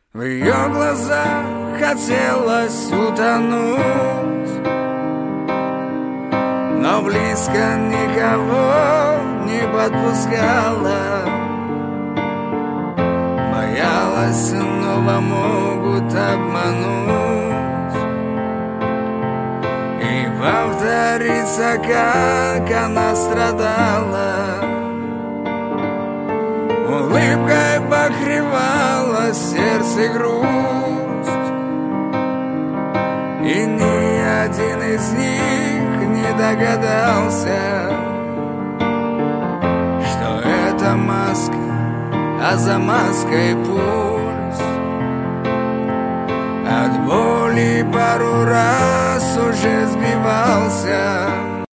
В ее глазах хотелось утонуть, но близко никого не подпускала. Боялась, снова могут обмануть и повторится, как она страдала. Улыбкой покрывала сердце грусть, и ни один из них не догадался, что это маска, а за маской пульс. От боли пару раз уже сбивался,